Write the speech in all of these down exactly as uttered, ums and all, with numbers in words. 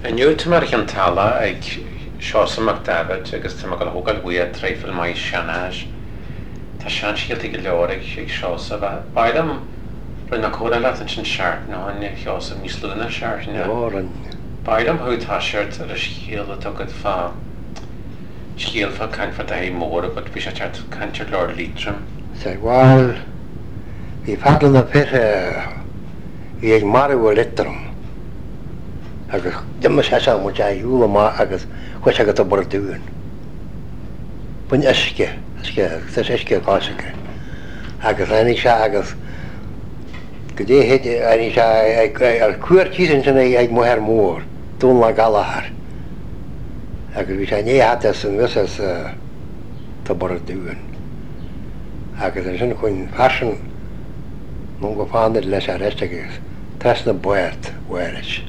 Yn yw tymor gan tala ag Siosam David agus tyma gael hwgal wyad treifil mai sianaj. Ta sian siel tig leor ag Siosam. Baidam rwy'n ac o'r alat yn sy'n siart na hynny Siosam mis luna siart na. Oren. Baidam hwyd ha siart ar y siel o togad fa siel fa can fa dahi môr o bod bys at canter lor litrum. Say, wel, fi fadl na pyr fi ag marw o litrum. Agus dim is hesa mo ja húla ma agus chwys agus o bwrdd dŵn. Bwyn ysge, ysge, thys ysge gosige. Agus ani sia agus gyda hyd ani sia ar cwyr cysyn sy'n ei ag moher môr, dŵn la galahar. Agus fi sia ni hatas yn fysas to bwrdd dŵn. Agus yn sy'n chwyn fashion mwng o fanid les ar ystagys, tas na bwert, weris.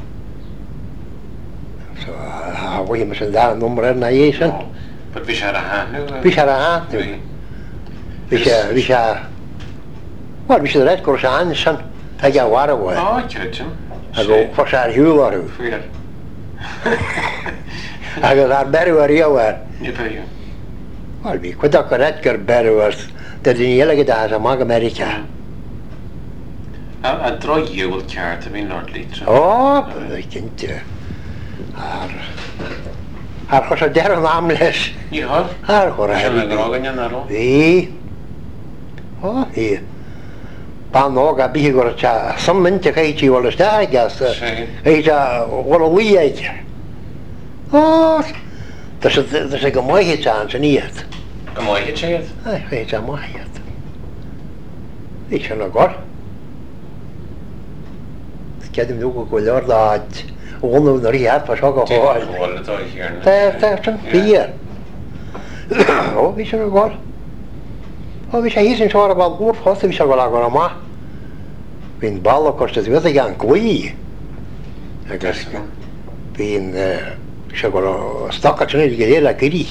So, ha we mys yn dda nummer na iesan. But fi siar a han nhw? Fi siar a han nhw. Fi siar, fi siar... Wel, fi siar red gwrs a ansan ag a war o we. O, tiwtym. Ag o ffos ar hiwl ar yw. Fwyr. Ag oedd ar berw ar iw ar. Ni pe yw. Wel, fi cwyddoc ar edgar berw ar dydyn ni ela gyda as am ag America. A dro iwl ciart am un nord litr. O, bydd gynt. Ar... Ar chos o deron amles. Ni ho? Ar chwra. Sian ag rogan yan ar o? Fi. O, fi. Ban og a bihi gwrdd ta. Som mynd ag eiti wal ystag as. Eita wal o wyed. O, dys y gymoehyd tan sy'n iad. Gymoehyd siad? Ai, eita moehyd. Fi sy'n agor. Gydym nhw'n gwylio'r ddad. O'n nhw'n rhiad pas og o hol. Hol y doi hir na. Da, da, sy'n byr. O, fi sy'n agor. O, fi sy'n hysyn siwr o bal gwrdd fos, fi sy'n gwrdd agor yma. Fi'n bal o cwrs ydw i gan gwy. Agos, fi'n sy'n gwrdd o stocat sy'n ei gyda'r a gydi.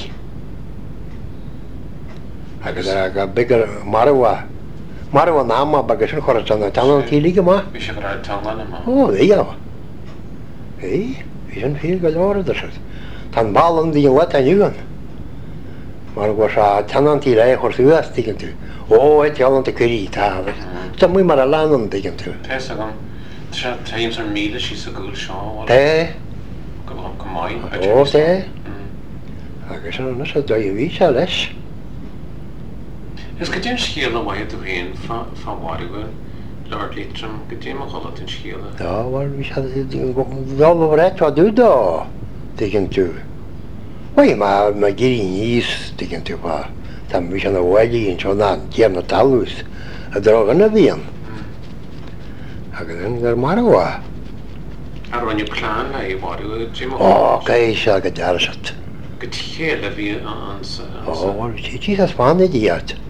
Agos ag a bigger marwa. Marwa na ama bagas sy'n chwrdd tan tanan tilig yma. Fi sy'n gwrdd tanan yma. O, ddeia. Hei, fi sy'n ffyr gael o'r ydych. Tan bal yn ddi'n let a niwan. Mae'r gwrs a tanan ti rai chwrs ywys digyn tu. O, et iawn yn gyri ta. Ta mwy mar a lan yn digyn tu. Pes ag o'n taim sy'n mil ys i sy'n gwyl sio. Te. Gymai. O, te. Ac ys yna sy'n doi fi sy'n les. Ys gydyn sgiel o waith o hyn fa warigwyr? Lord Leitrim, gydyn o'n cholod yn sgiel o? Da, wel, fi sy'n ddol o fred o dwi do. Digyn tu. Wel, mae gyri nis digyn tu pa. Tam fi sy'n o wedi yn sy'n na diam na talwys. A drog yna fi yn. Ac ydyn gyda'r marwa. Ar o'n yw plan na i warigwyr? O, gaisa gyda'r syt. Gydyn y fi ans... O, wel, ti sy'n spannu diad.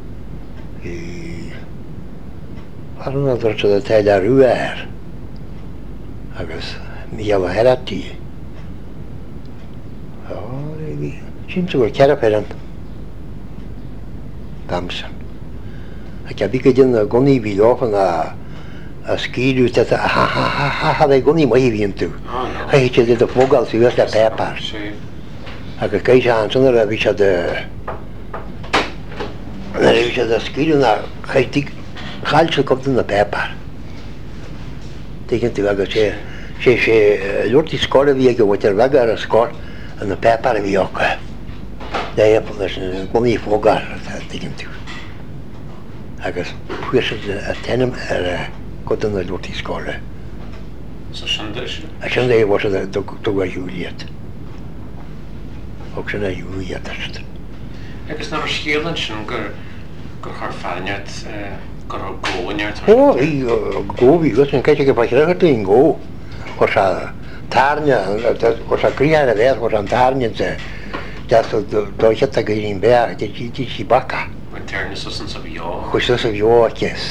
Ar hwnna ddod o'r taid ar rwy'r. Agos, mi iawn o her ati. O, fi. Sy'n ti'n gwrdd cerap eran. Damsan. Ac a fi gydyn y gwni fi ofan a a sgidw tata ha ha ha ha ha dde gwni mai fi yn tu. A hyd sydd y ffogal sy'n ywys a pepar. Ac a geis a ansyn ar a fi sydd y... Yna fi sydd y sgidw na chaitig Chal sy'n komt yn y pepar. Digyn ti fag o se, se, se, lwrt i sgol y fi ag o wyter fag ar y sgol yn y pepar y fi oca. Da e pwyd sy'n gwni i ffogar, digyn ti. Agos pwys y tenym ar y god yn y lwrt i sgol. So sy'n dys? A sy'n dweud fos yna dwg a hwliad. Og sy'n a hwliad ast. Agos na'r sgiel yn sy'n gyr harffarniad Gorau gwyniad? O, i go fi, gos yn cael ei gyfaithio hwyd i'n go. Os a tarnia, os a griar y ddedd, os a'n tarnia te. Jas o doedd ag un bear, di si baca. Wy'n ternis os yn sef i o? Os os y fio aces.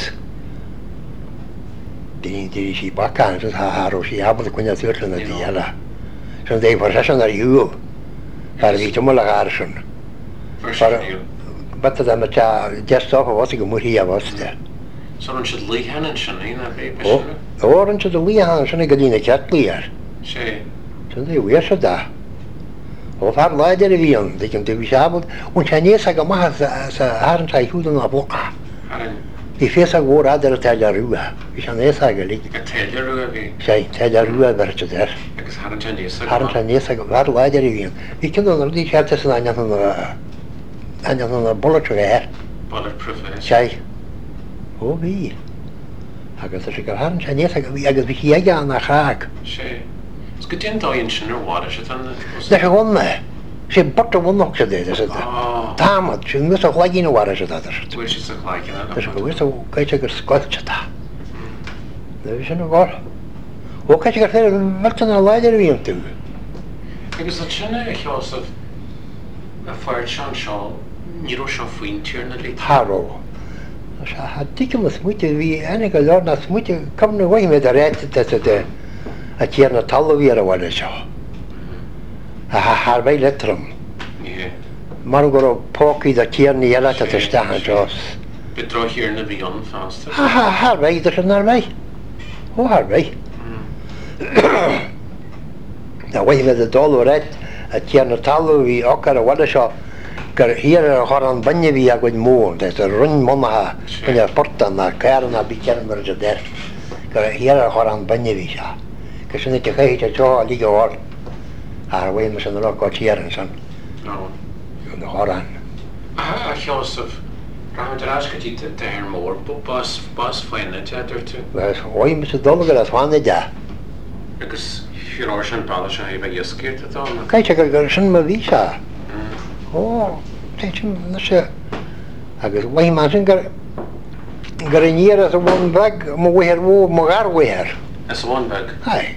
Di si baca, yn sy'n har o si abod y gwyniad yw'r yn y di ala. Sy'n dweud fos asyn ar yw. Ar fi tymol ag arsyn. Fos ar yw? Bata da ma ta just off of what you must hear was there. So run should Lee Hannon should na be. Oh, or into the Lee Hannon should get in a cat clear. She Tún é bhuiir se dá. Ó far leidir a bhíon, d cinn tú bhí seabal, ún sé níos a go maithe sa háan sa hiúdan a bóca. Bhí fés a bhór adidir a teile rúa, bhí sé níos a go lí. Teile rua bhí. sé teile rúa bhirte ir. Agus háan sé níos a Háan sé níos a go bhar leidir a bhíon. Bhí cinn an rudí séte san aine an bulletre air. Bulletproof vest. sé. Ó bhí. Agus sé gur háan sé níos a go bhí agus bhí chéige an nach chaag. sé. Is go dtíon dáonn sin ar bhád sé tan. Le go bhna. sé bort a bhach sé dé sé. Támad sin mu a chhlaigín bhhar se idir. Bhuiir si sa chláicin. Tás go bhfuil caiite gur scoilte tá. Le sin bhar. Ó caiite gur fér bhirtan a leidir bhíon tú. Agus an sinna cheásamh a fáir seán seo níró seo faoin tíir na lí. Haró. Ha dikem smuite bhí ena go leir na smuite cum na bhaim a réite a tíar na talhí a bhhaile seo. A Harbeh letrum. Mar go pócaí a tíarna eile a teisteán jos. Be dro hir na bhíon fásta. Harbeh idir an Harbeh. Ó Harbeh. Na bhaim a dul réit a tíar na talhí ochar a bhhaile seo gur hir a chu an banne bhí a goin mór, Des a run mnathe chun ar portan na cean a bhí ceanmar a déir, gur hir a chu an banne bhí se. Gus sinna te chéite teo a lí goháil ar bhfuil me san roá tíaran san na chorán. A cheásamh ráidir ascatí de ar mór, bás faoine teidir tú. Bheits bhaim me sa dulgar a fáinna de. Agus fiúráir sin bailla se hí bheith ioscairt atá. Caiite gur gur sin ma bhí se. Ó, sin na sé agus bhaim man sin gur gur níar a bhain bheag mo bhuiir mó mo garhhuiir. Is bhain bheag? Hai.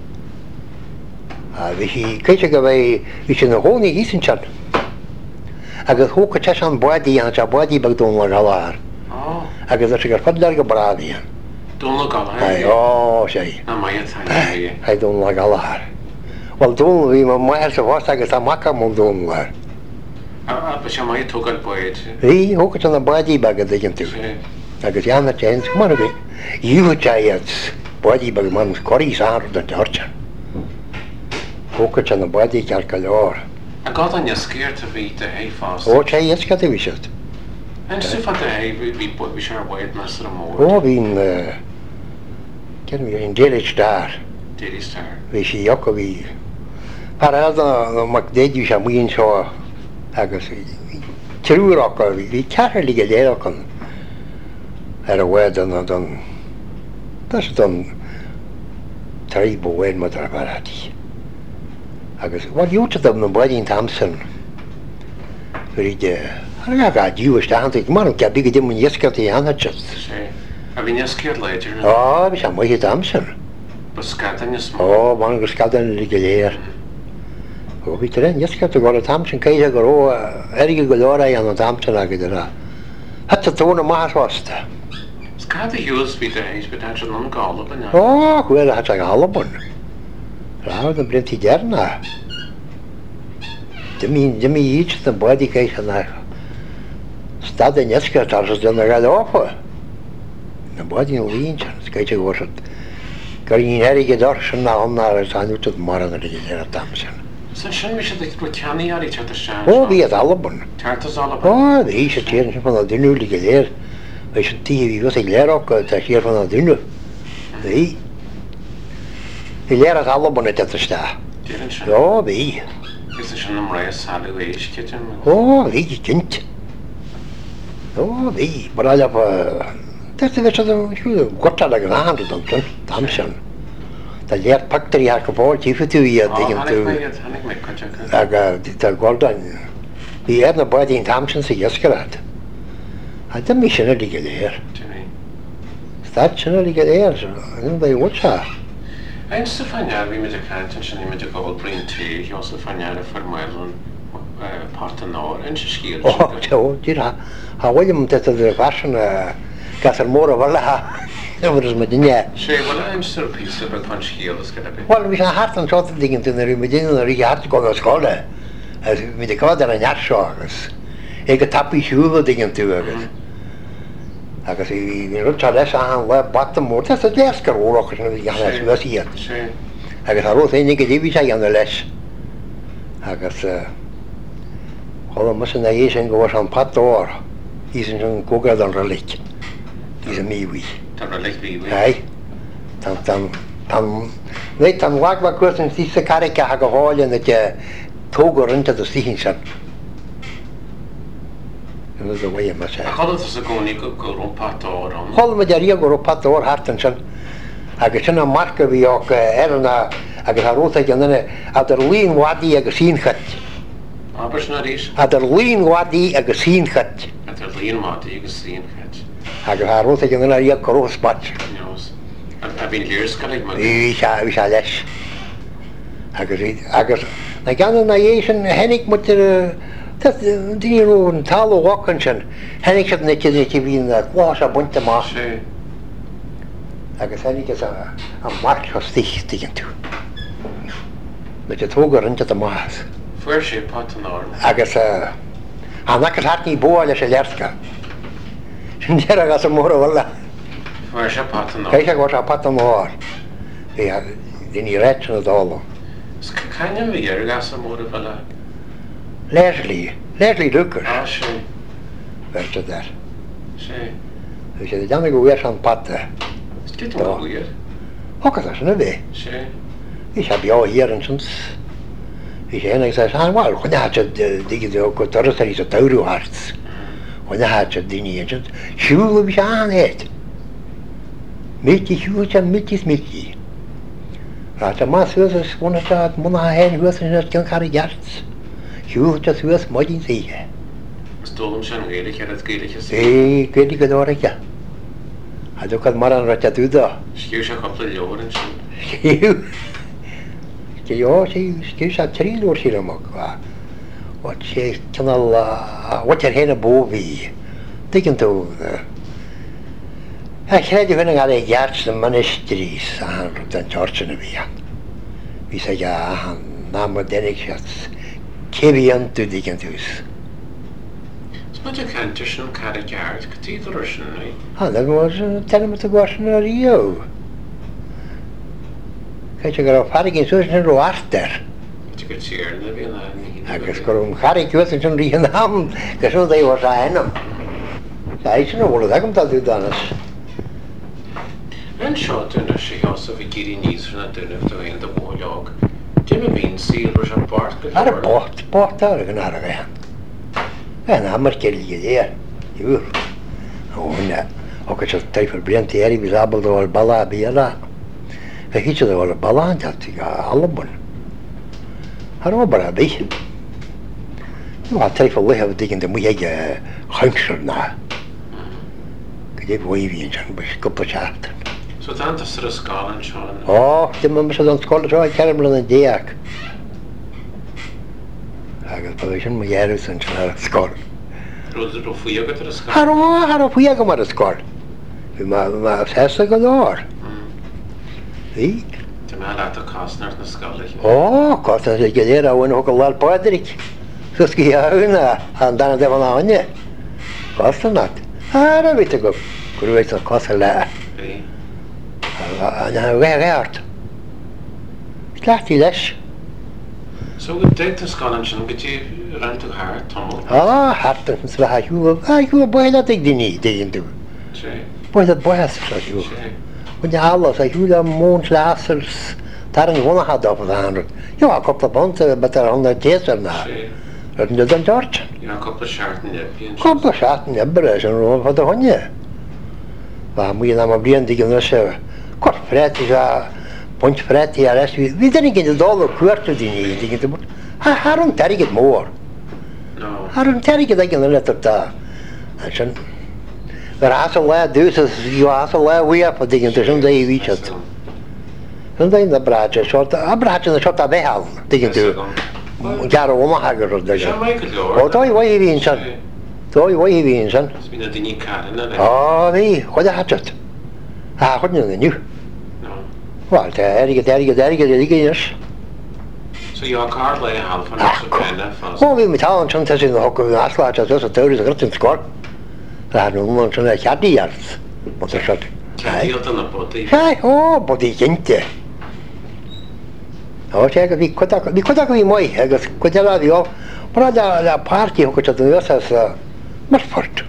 A bhí si caiite go bheith bhí sin na hónaí hísan sean. Agus thuca te an budaí an te budaí bag dúnla galáir. Agus sé gur fadleir go braíon. Dúnla galáir? Ó sé. Na maiad thaine. Hai dúnla galáir. Well dúnla bhí mar sa bhás agus a maca mó dúnlair. A ba sé maiad tógáil buid? Bhí thuca an na budaí bag a dgan tú. Agus anna te mar bhí. Dúthe iad budaí bag man choirí sáir an teirte. Thuca an na budaí cear go leir. A gá an ioscairt a bhí de é fásta? Ó sé iasca bhí se. An sufa de é bhí bhí se ar bhaid me ar mór? Ó bhín cin bhí an déidir star. Déidir star? Bhí si jo go bhí. Par an mac déadú se muon seo agus trúracha bhí bhí ceair lí go léirechan ar a bhhaid an don Tás don tarí bhhain mu ar baratí. Agus bhil dúta na buidín Thompson gur ide ga dúiste antaigh mar an ceabí go d mun iescailtaí anhaite. A bhí ioscairt leidir? Á, bhí se muoí Thompson. Ba scaidan is mó? Ó, man gur scaidan lí go léir. Ó bhí tar iescailta go a Thompson céide gur ó aige go leir an an Thompson a go ra. Hat a tóna máthasta. Scada hiús bhí de éis be an an gála banne? Ó, chuir a hat a galban. Rá an brintí dearna. Dimi íte an buidí céise na stad in iescailta ar duna gaile áfa. Na buidí an líon céite go gur íon aige dar sin ná anna ar anúta mar an ar a Thompson. San sin mi sé go ceannaí arí te se? Ó, bhí alban. Tartas alban? Ó, bhí sé tían sin fan a duú lí go léir. Bhí sin tí bhí ag léireach tá siar fan a duú. Bhí. Bhí léir alban a teiste. Díann sin? Ó, bhí. Is sin am réis salú éis citin? Ó, bhí tint. Ó, bhí. Bar a lepa... Testa bheits a gota a gráhanú don Thompson. Tá léir pactarí ar go bháil tífa tú iad digan tú. Hannig mé coite. Aga tá gháildain. Bhí ar na buidín Thompson sa iascarad. A da mí sinna lí go léir. Stad sinna lí go léir, an bheith bhúta. Ein sa fainear bhí meidir cantan sin meidir gáil bríon tí, jo sa fainear a farmáilún páta náir, ein sa scíal. Ó, teo, dír ha bhfuilm te a bharsan gas ar mór a bhla ha. Nuair me duine. Sé bhfuil ein sa písa be fan scíal is gada be? Wel, bhí an hart an sota diggin tún rí me duine a rí hart go a scóla. Mi de cád ar an neart seo agus. Ag a tapí siúla diggin tú agus. Agus í rúta leis an le bata mór, tas a léascar óracha sin bhí ganas bheits iad. agus a rút énig dí se an leis agus chola mas na é sin go an patá í sin an cógad an relik í a míhí. Tá relik míhí. Hei tan tan tan Weet tan wagwa kursen tí sa karika ha go háile na te tógur rinta do stíhin san. Yn ydw i yma se. A chola sa goni go rún patá an? Chola ma deria go rún patá hartan san. Agus sin a marca bhí och erna agus a rúta gan a der lín wadi agus sín chat. Aber na rís? A der lín wadi agus sín chat. A der lín wadi agus sín chat. Agus a rúta gan a ria go spat. A bhín lírscalig mar? Í se bhí se leis. Agus agus na gan na é sin hennig mu dí rú an tal wakan sin hennig se net net hín lá a bunta má. Agus hennig is a mark a stich digin tú. Me te tógur rinta a más. Fuair sé patan áir? Agus a nakas hartní bóa leis a lerska. Sin déir agus a móra walla. Fuair sé patan áir? Kei se gos a patan áir. Din í rétsin a dála. Caine bhí ar gas a móra walla? Leslie, Leslie Lucas. Ah, sé. Verste der. Sé. Dus je dan go weer aan patten. Is dit wel goed? Ook dat is een idee. Sé. Ik heb jou hier en soms. Ik zei, ik zei, ah, wel, gewoon had je die ook wat er is het euro hart. Gewoon had je die niet eens. Schule wie aan het. Mitje, schule, mitje, mitje. Raad je maar zo, dus gewoon het dat man heen, hoe is het kan gaan jarts. Schule, dat hoe is mooi in zeggen. Stolum zijn redelijk, ja, dat redelijk is. Nee, ik weet niet wat hoor ik ja. Had ook al maar aan wat je doet daar. Schreeuw je op de jaren zo. Schreeuw. Ja, schreeuw je drie door hier ook. Wat je kan al, wat je heen boven. Tegen toe. Ik kreeg je van een jaartje ministries aan de Georgian weer. Wie zei ja, naam wat denk ik het. Kevian toe tegen thuis. Wat je kent tussen elkaar het jaar, het kathedral is niet. Ah, dat was een term te was naar Rio. Kijk je erop, had ik in zo'n een roaster. Je kunt zien, dat ben je niet. Ik was gewoon, had ik wat in zo'n rie naam, ik zo dat je was aan hem. Zei ze nou, dat komt dat u dan eens. En zo toen als je als of ik hier niet van het doen of toen in de oorlog. Jimmy Bean Silver zijn paard. Had een paard, paard daar een aardige hand. En dan maar keer je daar, juur. Oh nee, ook als je tijd verbrengt hier, we zabbelden door ballen bij dat. We gieten er wel ballen aan, dat ik allemaal. Had ook maar een beetje. Nu had tijd voor liggen, we dan moet je hangster na. Ik heb wel even een zo'n koppel schachten. Zo dan is er een schaal en zo. Oh, die mensen zo dan scholen zo, ik ken hem een diak. Agus pa sin mo yeru san chana skor. Roedd er of fuiag at yr ysgol? Haro, haro fuiag am ar y skor. Fi ma, ma sesa go dor. Fi? Dy ma lat o Costner yn ysgol eich? O, Costner sy'n gyda'r awen hwg o lal Padraig. So sgi hawna, an dan y defon awen ye. Costner nat. Haro fi te go. Gwrwyd o Costner la. Fi? Anna we geart. Slacht i leis. So we did the scholarship and get you around to her, Tomo. Ah, harten van zwaar juwe. Ah, juwe boy dat ik die niet tegen doe. Zee. Boy dat boy has zo juwe. Zee. Want ja, alles, als juwe moonslaassers daar een gewonnen had op het aanruk. Ja, ik op de band met er honderd teser na. Zee. Dat is dan George. Ja, een koppel schaarten nepje. Koppel schaarten nepje is een rol van de honje. Waar moet je nou maar blijven tegen ons kort vrijt is ja. Punt vrijt die rest. Wie dan ik in de dollar kwijt te die dingen te moeten. Waarom terg het more? No. Waarom terg het ik in de letter daar? En zo. Maar als een laat dus je als een laat weer op dingen te doen dat je weet het. Dan denk dat braadje soort, een braadje een soort daarbij halen dingen te doen. Jaren omhager dat je. Ja, Michael Lord. Oh, toch je wat je weet zijn. Toch je wat je weet zijn. Dat is bijna die niet kaden, hè? Oh nee, wat had het? Ah, goed niet nu. Wel, het erge, het erge, het erge, het erge is. So you are card lay half van het bende vast. Oh, we met halen soms als in de hoek een afslaat dat is het thuis dat het skor. Daar doen we zo'n jaar die jaar. Wat is dat? Ja, heel dan op body. Ja, oh, body kente. ó sé go bhí chuda bhí chuda go bhí mai agus chuideala bhío bra le pártí chu go nuas Mulford.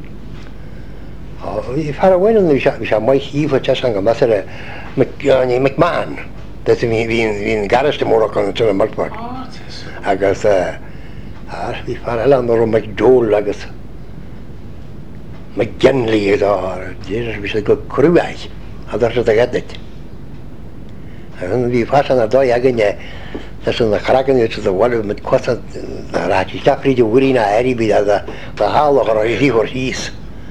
Bhí far bhhaine bhí se mai híomh te an go measar McMahon, dat hí hín gariste mór an tuna Mulford. Agus bhí far eile an rom McDowell agus McGinley déidir bhí sé go cruúhaid a dar se a gadit. Bhí far an dó aganine na chragan a bhil mit cosa narátí teríide bhuiína airbí a hála ar híhor híos.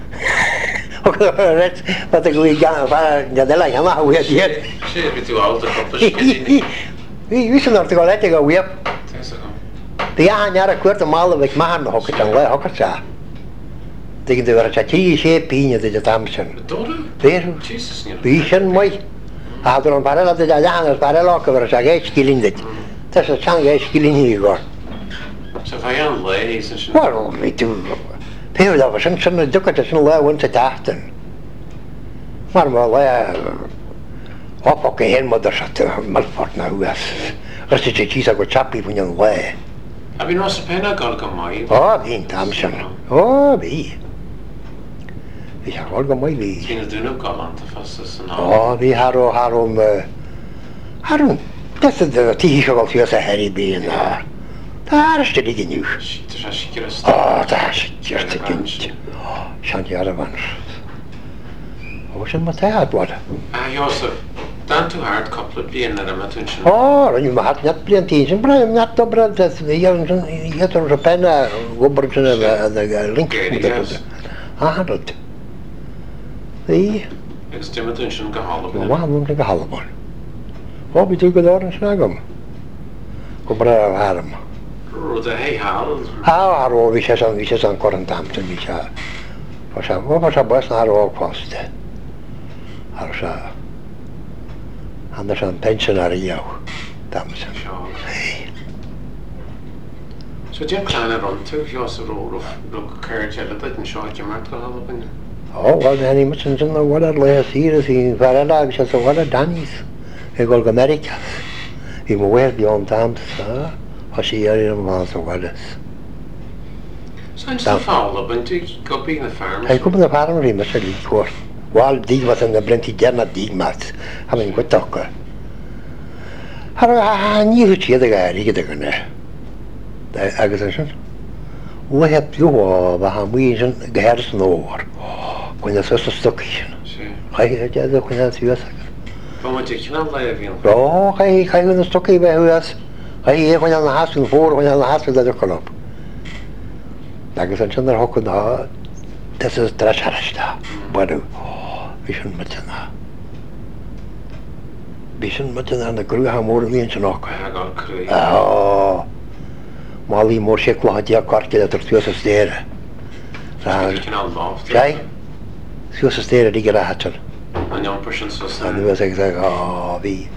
Red wat go deile anhhuiad dhéad. tú áta Bhí ví nar go leite go bhuiab. Bhí aar a cuairta mála bheith mar na hocha an le hocha se. Dginn du bhar tí sé píine de tamsin. Béú Bhí sin mai áidir an barile a leanana barile go bhar a géit cilíndait. Tá a tean géit cilíní go. Se bheit an le Well mí tú pe a sin sinna ducha sin lehainte teachtain. Mar má le oppa go hé mod se Mulford na huas. Ru sé tí a go chapí bun an le. A bhí nó pena gal go mai? Á hín tam sin. Ó bhí. Bhí se go mai bhí. Hína dúna galanta fasta san Á bhí Harú Harún Harún tí se gáil fios a heirí bí ná. Tá ste giniu. Á tá sé gint. Sean ar a van. Ó sin má teadhá. A Joseph, dan tú hart coppla blian ar a matún sin? Á ranú má hat net blian tí sin breim net dobra hétar a penna gobar sin link. Áhad. Í? Agus tí matún sin go hála bhhaún go halbáin. Ó bí tú go dáan sin agam. Go bre a bharm. Rúd a hé hál? Á ó bhí sé an bhí sé an chorantamta bhí se ó se bus na ápáiste. Ar se an an pensionar í tamsin. So dé kleine ran tú Jos ró lu chuirte le an seáte mar go hála bine? Ó bhil henní mu sin sin bhil le síras hí bhar eile se sa bhile Danís i gáil go Americas. Bhí mo bhhéir bhí an tam a sí ar an bhá a bhhilas. Sain sa fála bin tú go bí na farm? Tá cúpa na farm rí mar se lí cuat. Bháil díhhat an na brentí dearna dímat ha minn go tocha. Har níú tíad a gair ige gona agus an sin. Ua heb dúá bheit ha mí sin gohéir san óhar chuine su a stoí sin. Chaide dead chuine fiúas. Ba mu cinál le a bhíon? Rá cha chaún na stoí bheith thuas a é chuine na hasún fór chuine na hasú a cholop. Agus an sin ar hocan ná te dreiste buú bhí sin matna. Bhí sin matna na grútha mór bhíon sin ácha. gáil cruí. Á Málaí mór sé chláidí a carce a tuas a stéire. Cinál báft? Sé? Suas a stéire ige le hatal. An jampur sin sus. A nuas ag á bhí.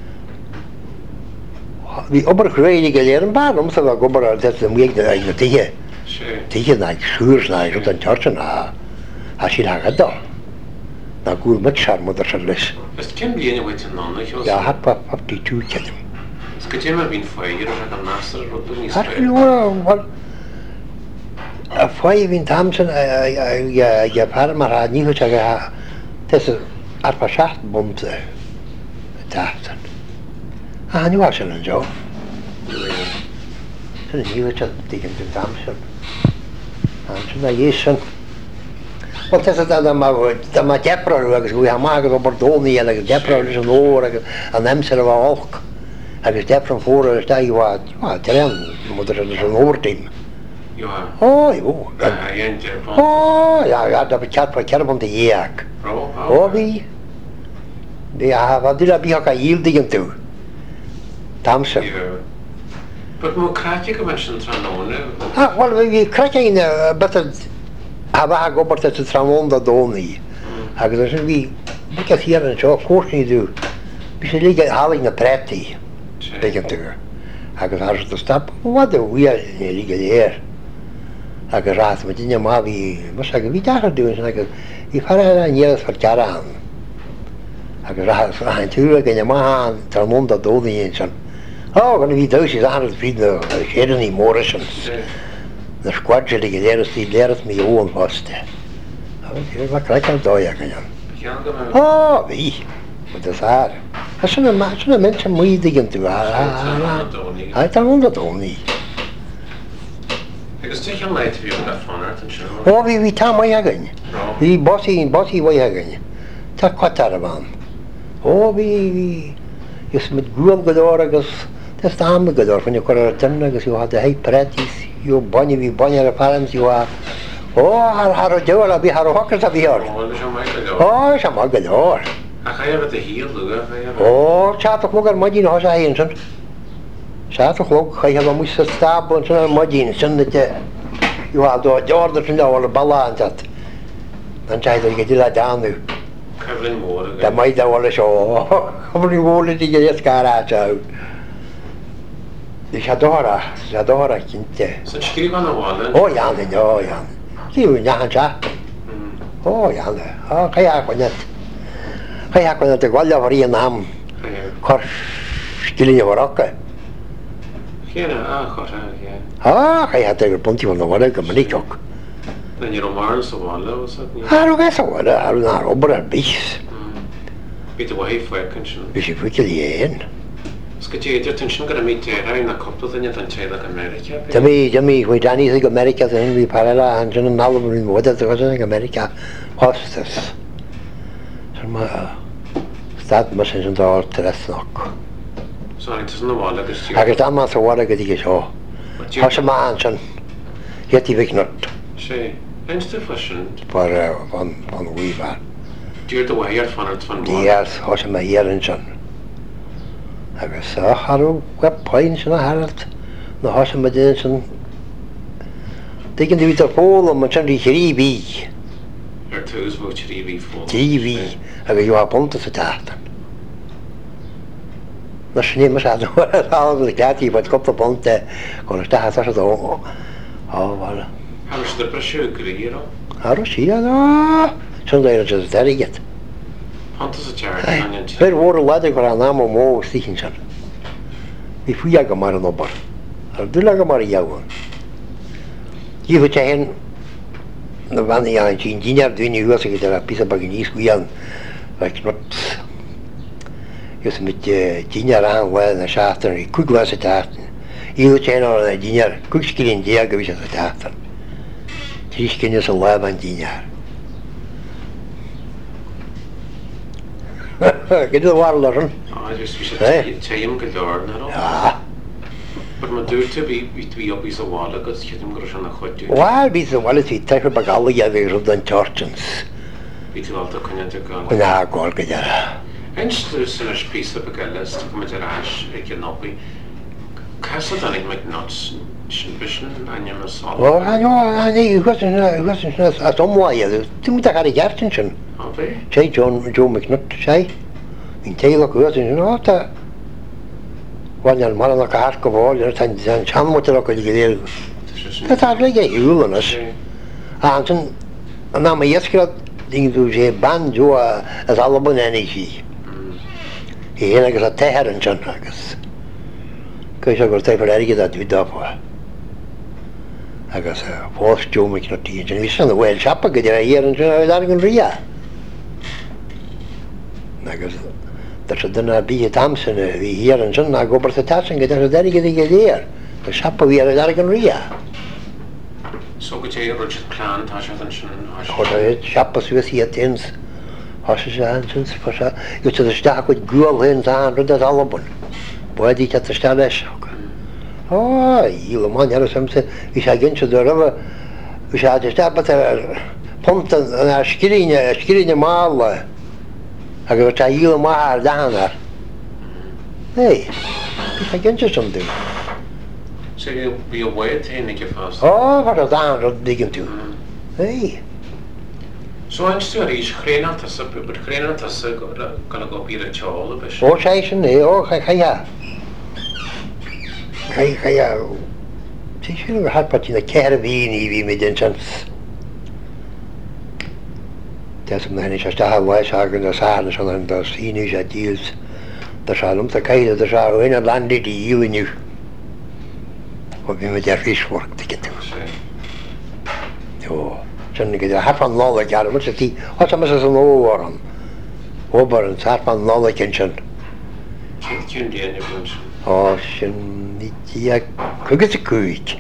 Bhí obair chréide go léir an barm sa bh gobar de mhéag ag na tithe. Tithe na ag súr na ag an teirte na a sí agadá. Na gúil mit sear mu se leis. Is cin bliana bhaid an nána Jos? Ja hat pa paptí tú cedim. Is go dtí mar bhín foiir a an násta rudú níos Har féin. bhil a fáid hín tamsin ge par mar a níú te arpa seacht bumte teachtan. A níhá sin an jo. Sin níú dígin tú tamsin. Sin a dhé sin. Wel te má depraú agus bhí ha má go bordóí agus depraú leis an óir agus an emsir a bh olch. agus depran fór ar staighád tean mu an óirtíim. Ó jú ó da cepa cearban de dhéach. Ó bhí Bhí a dú a bíach a díldígan tú. Tamsa. But mó cráte go sin tróna? Bhil bhí craiteine bet a bheit gobart a trónda dónaí. agus sin bhí bu a hiar an seo cósní dú. Bhí sé lí hálaigh na prétaí. Began tú agus ar a stap bhd a bhhuiil lí léir agus rá me duine má bhí mar a go bhí dechar dúin sin agus í far an nílas far tearán agus an tú a gnne má trónda dónaíon san Oh, gan bhí dosis an bhí na chéan í Morrison na squadre ag léras í léras mí óan fáste. Má creiceal dóide gan. Ó, bhí mu sár. Tá sinna sinna mente muoidigin tú á tá munda dóí. Agus tí an leit bhí go fanart an sin. Ó bhí bhí tá mai again. Bhí bosí bosí bha again. Tá cuatar a bhán. Ó bhí bhí gus mit grúam godó agus tas dáam godó fanna chu a tunna agus ú had a hé pretís ú banne bhí banne a params ú á ó har a deir a bhí har hochas a bhíor. Ó sem má godóir. A chaibh a híal luga? Ó seaach mugar modín há a héon san. Seaach log chaibh a mu a stabban san modín sinna ú dó deordar sin leháil a baláint. An teidir go dtí le dáú. Cablin mór. Tá maid bhla seo chuí bhla í go carráte. Is se dóra se dóra cinnte. San scríb an bhála? Ó Janna ó Jan. Cíú nehanse? Ó Janna á chaá chuine. Chaá chuine a gháile bharí an am chur scilíine bhracha. Chéanna á chutha. Á chaá gur puntíí bhna bhla go maníteach. Na ní mar sa bhála? Harú gas bhile arú ná obair ar bís. Bhí do bhhéh foican sin. Bhí sé fuice dhéon. Go dtéidir tun sin go mí téir na coppla an téile America. Tá mí tá mí chuid daní ag America in bhí paraile an sin an nálamí móda go ag America hostas. Stad mar sin an dáir teresnach. Sáintas na bhála agus tí. Agus dá más a bhla go dtí seo. Tá sem má an sin hetí bhíh not. sé einstu fasin. Par van van bhuiimhar. Dúir do bhhéar fanart fan bhá. Días há sem a dhéann sin. Agus charú webpain sin a Harald na há sem dé sin. Dginn ví a fóla man sin rí bí. Er tús bh trí bhí fó. Tí ví agus jo ponta sa tatan. Na sné mar á gatí bud kopta ponte chu sta a dó áhile. Har de presisiú goíra? Har sí á sun é just deget. Pantas a teir. Fer bhór le go an ná mó stícinn se. Bhí fuiag go mar an obar. Ar dúla go mar jaáin. Dífu te hen na bhaí an sin díar dúine hu go a pí bag níos goan not gus mit díar an bhil na seaachtar í cuiigá a tatan. Íú te na díar cuiigcilín dé go bhí a tatan. Tís cinne a le an díar. Ge bhhar leran? téim go leir na. But ma dúirte bhí bhí op ís a bhála agus chitim go sena chuidú. Bhil bí a bhil í teir bag alla a bhí rud an Chortons. Bhí túálta chuine go. Chn gáil go deara. Einstú sanna pí a galas go arás ag an nopí. Cas annig me not sin bisin aine masá. a domláiad, tú mu a gar geartin sin. sé John Joe McNutt sé hín téile go sin áta bhain an mar nach car go bháil ar tan seanmte go go léir. Tá le é úlanas an sin an ná dhéascra dú sé ban jo as alban energy. Hé agus a teir an sin agus. Go se gur teifar aige a dú dáá. agus fós Joe McNutt sin ví an bhil sepa go dé a dhéar an sin a gon ria. Agus se duna bí tamsanna hí hir an sin a gobar a tasan go a deige go léir, go sepa bhí a dar an ria. So go té ru plán tá se an sin chu sepa suas í tins há se an sin go te iste chuid gúil hen an ru a alban, buí te a sta leis. Á íle man ar samsa hí sé gin se do rah hí sé stepa pont an skirine skirine mála. agus tá íle mar dánar. Hé, Bhí ginse som dú. sé bí bhid hénig fás. Á war a dá digin tú. Hé. So einstú ríéis chrénata bud chrénata gan go bí a teála be. Ó sé sin é ó chaá. Cha tí sin gur harpatí na ceir bhíon í bhí mé den chans. Sem na se sta bhhaid agan a sána san an dos híú sé díos Tá sálum tá caiile a sá bhaine landí í dúiniu. Ó bhí me dear fishwork te tú. Jo, sin go harpan lála cear mu tí há me an óhharm. Óbar an harpan lála cin sin. Cin déana bun sin. Á sin ní chugus a cúid.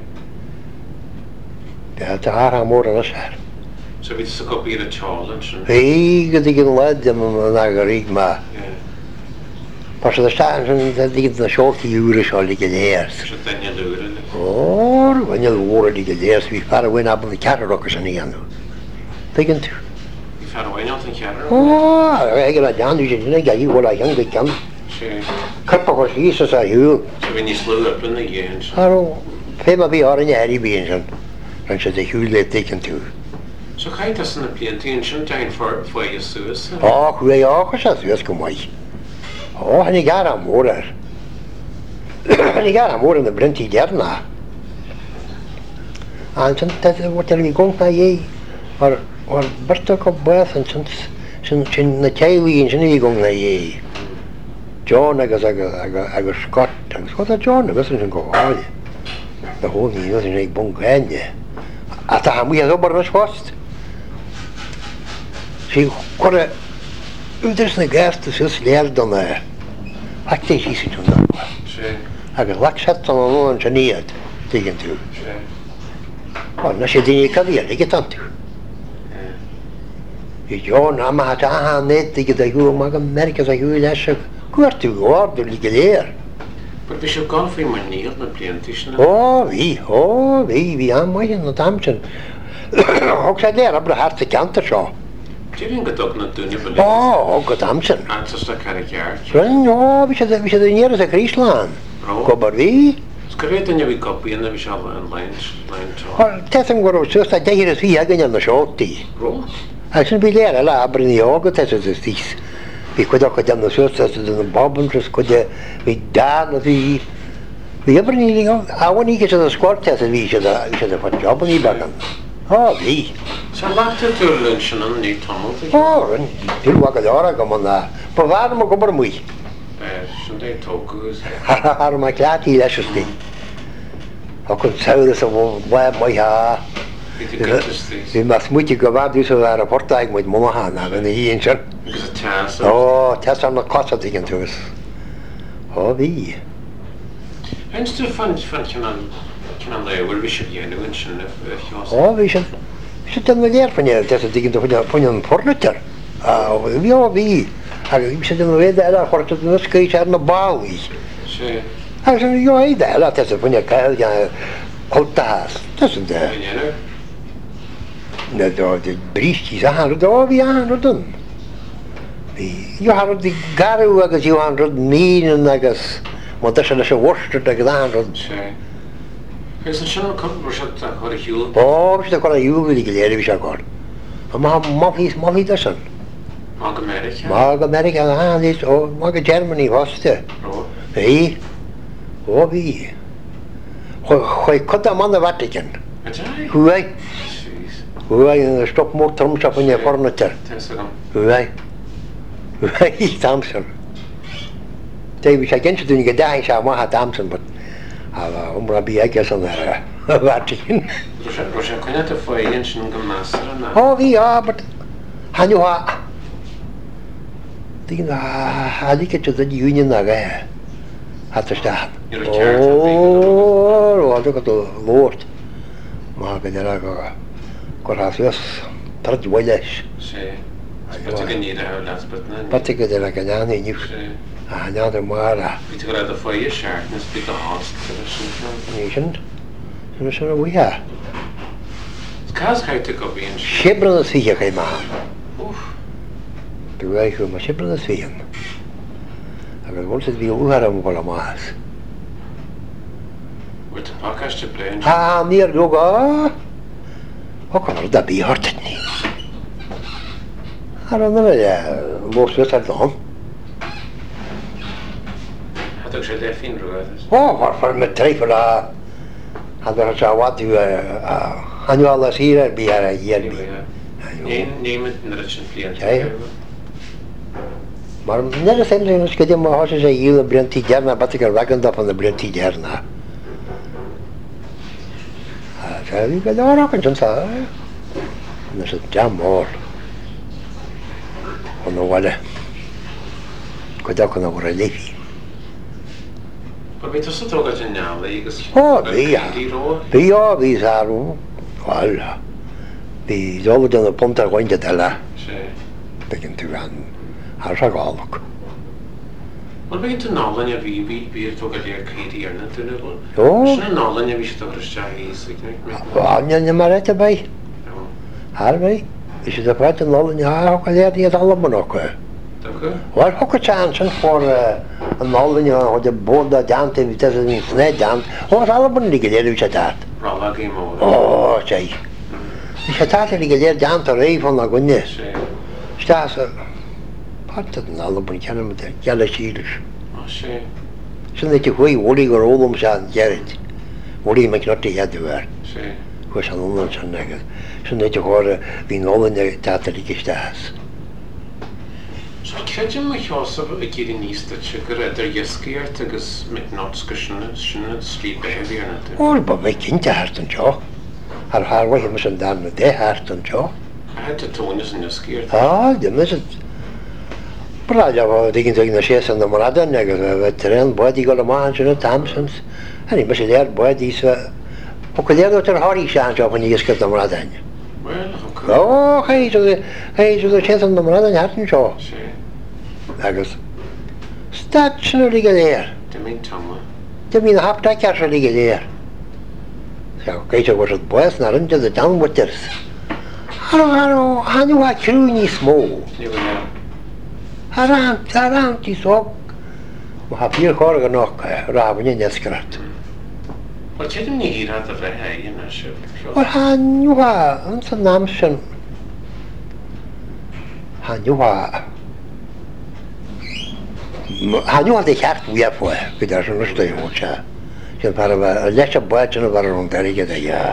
Tá tá mór an sé. So bhí sa go bíad a teálan sin. Bhí go gin leid an agarí má. Pas a staan sin na seoltaí úra seá lig go léir. Se daine luúra le. Ó bhaine óra lig go léir hí far bhain ab na cearachas an íanú. Tuigen tú. Bhí fear bhaine an cear? Ó ag a deanú sé duna gaí bhil a dhean go cean. Carpa chu síos a hiú. So bhí níos luú ar na dhéan sin. Ar fé a bhí áin airí bíon sin ran sé hiú le tuigen tú. So caiite san na blianttaíonn sin dain foiige suas? Á chu é áchas a suas go maiid. Ó hannig gar am mór ar. Hannig gar am mór an na brintí dearna. An sin bhir ar í gongna é ar berta go buas an sin na teilíonn sin í gongna é. John agus agus Scott agus Scott a John agus sin go háile. Na hóí was sin ag bungaine. A tá ha mu a obar nas fast. Sí chuir údras na gasta sus léir don na haté sí sin tún agus le set an an se níiad tuigen tú. Na sé daine cadí ige tan tú. I John am hat a net ige a hiú mag Amerikas a hiú leis cuair tú gáú lí go léir. But bhí se gan faoi mar níl na blianttaí. Ó bhí ó bhí bhí an maian na tamsin. Thg sé léir a bre hart a ceantar seo. Tíonn go dog na dúine bol. Ó go tamsin. Antas le cara ceart. Nó bhí sé bhí sé danéir a Críslan. Gobar bhí? Sco réit daine bhí copíon na bhí se an leint. Team go suas a déir is hí agan an na seotaí. Ró? A sin bhí léir le abriní ága te is tís. Bhí chuideach go dean na suas na Bobbin chuide bhí dá na bhí bhí abriní áhaní sé a scoirte a bhí sé a fan jobbaní bagan. Á bhí. Sa láta túlinn sin an ní tamil. Ó an túha go leara go manna. Bhhar mo gobar muoi. Sin é tógus. Har mai cleatí leis tí. Tá chun saoras a bh mai ha. Bhí mas muiti go bhú ar a portaig muid mhána an híon sin. Agus a teas. Ó te an na cosa igen túgus. Ó bhí. Einstú fan fan cin an lehfuil bhí sé dhéanúin sin Ó bhí sin si den na léir fanine te a diginn fuine an pornatar. Bhí á bhí agus bhí sé den réide eile chuirta na scéit ar na báí. sé Agus an jo éide eile te a fuine ceil coltás te de. Na de brítí a han dá bhí an rudun. Jo har di garú agus jo an rud mían agus má se lei se bhsta agus an rud. sé. Gus an sin chu se chuir hiúil. Ó se chu a dúí go léir bhí se gáil. má máhís máhí san. Má go America. Má go America a hálís ó má go Germany hoste. Hí ó bhí. chuoi chu am manna Vatican. Huai Huai an stop mór tromsa fan fornatar. Huai Huai Thompson. David sé gense dún go dain se má Thompson, but umra bí ag an Vatican. Ro sé chuine a foion sin go measar na. Ó bhí á, but hanú ha. Dín hálíke to the union a gae. Hat sta. Ó, á go to Lord. Má go dera go. Gracias. Tardi wailesh. sé. Pat go ní a las but na. Pat go dera ga ní ní. Ah, ná de mara. Bit go a foion sharpness bit a host. Nation. Nó se bhí ha. Cas chaite go bíon. Sibra na sí ché má. Tu ai chu ma sibra na sían. Agus bhil sé bhí uhar am bhla más. Bhfuil pácaiste blian. Ah, níor goga. Ó chu da bí hartní. Ar an na mór suas ar dom. Hat sé le fin ruas. Ó, mar far me treifar a had er sa wat u hanú alla síra bí ar a dhéir bí. Néime na sin blian. Maar net als hem als ik maar als je zei hele brandtie jarna wat ik er wagen dat van de brandtie jarna. Ah, zei ik daar ook een zo. Dat is het jammer. Ono wale. Kodak ono relief. Maar weet je wat ook als je nou lees? Oh, ja. Ja, wie zou? Voilà. Die zullen dan op ponta rondje tellen. Sì. Begint te gaan. Haar zou ook. Maar begint te nallen je wie wie wie het ook al leer hier natuurlijk. Ja. Is een nallen je wie het ook rustig is. Ik weet Ah, nee, nee, maar het erbij. Ja. Haar bij. Is het er wat en nallen? Ja, ook al leer die het allemaal nog. Dank u. Waar ook het chansen voor een nallen, ja, de boot dat jant en het is een snij jant. Wat allemaal niet geleerd hoe ze dat. Ralla game mode. Oh, zei. Is het dat die geleerd jant te rijden van de gunne? Sì. Staat ze. Wat dat een allemaal kennen met de jelle zielig. Ah, sì. Zo'n dat je goeie olie gerol om zijn Gerrit. Olie met knotten gaat doen. Sì. Goed zijn onder zijn neggen. Zo'n dat je gewoon wie nollen de tatelijke staat. Så kred je meg også ikke i den niste tjekker der jeskier teges mit notskishne shne street behavior net. Oh, maar wij kindje harten jo. Haar haar was hem zijn dan de harten jo. I had to tone is in jeskier. Ah, de is het. Praja was tegen tegen de zes en de morada neggen. We trainen bij die allemaal zijn Thompsons. En ik moest daar bij die ze. Ook daar dat er Harry zijn jo van die geschikt de morada. Well, okay. Oh, hij zo hij zo de zes en de morada harten jo. Sì. Agus. Staatsen liggen daar. De min tamme. De min hap dat jaar liggen daar. Zo, kijk zo was het boys naar into the downwaters. Hallo, hallo, han nu hat kruni små. Nu vill jag. Haran, haran till så. Och har fyra korgar nog, raven i näskrat. Vad känner ni här att det är i den här Och han nu har, han så namsen. Han nu har. Han nu har det hjärt vi är på, vi där som måste ju också. Sen bara läsa böckerna och bara runt där i det ja.